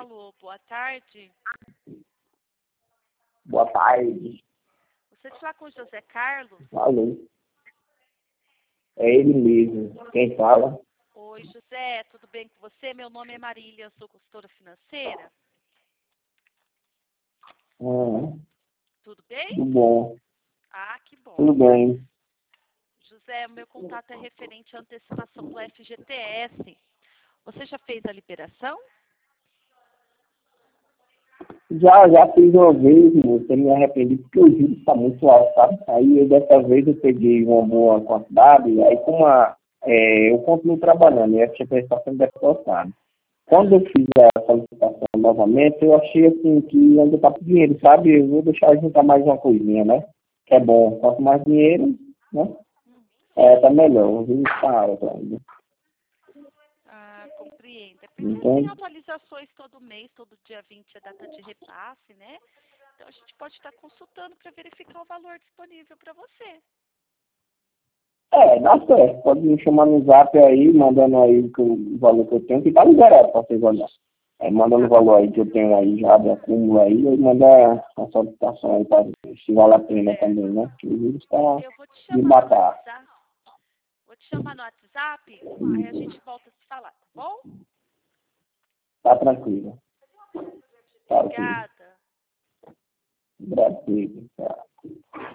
Alô, boa tarde. Boa tarde. Você está com o José Carlos? Alô. É ele mesmo. Quem fala? Oi, José, tudo bem com você? Meu nome é Marília, eu sou consultora financeira. Tudo bem? Tudo bom. Ah, que bom. Tudo bem. José, o meu contato é referente à antecipação do FGTS. Você já fez a liberação? Já fiz uma vez, moça, me arrependi porque o juros está muito alto, sabe? Aí dessa vez eu peguei uma boa quantidade, aí eu continuo trabalhando, e a FGTS está sendo depositada. Quando eu fiz a solicitação novamente, eu achei assim que ainda está com dinheiro, sabe? Eu vou deixar juntar mais uma coisinha, né? Que é bom. Quanto mais dinheiro, né? Tá melhor. O juros está alto ainda. Ah, compreendo. É porque Então, tem atualizações todo mês, todo dia 20 é data de repasse, né? Então a gente pode estar consultando para verificar o valor disponível para você. dá certo. Pode me chamar no zap aí, mandando aí o valor que eu tenho, que tá liberado para vocês olharem. Mandando o Tá, valor aí que eu tenho aí já de acúmulo aí, e mandar a solicitação aí para ver se vale a pena certo. também, né? Porque o juros está Eu vou te de chamar no matar. WhatsApp. Vou te chamar no WhatsApp, aí a gente volta a se falar, tá bom? Tá tranquilo. Tá ok. Obrigada. Obrigado. Tá.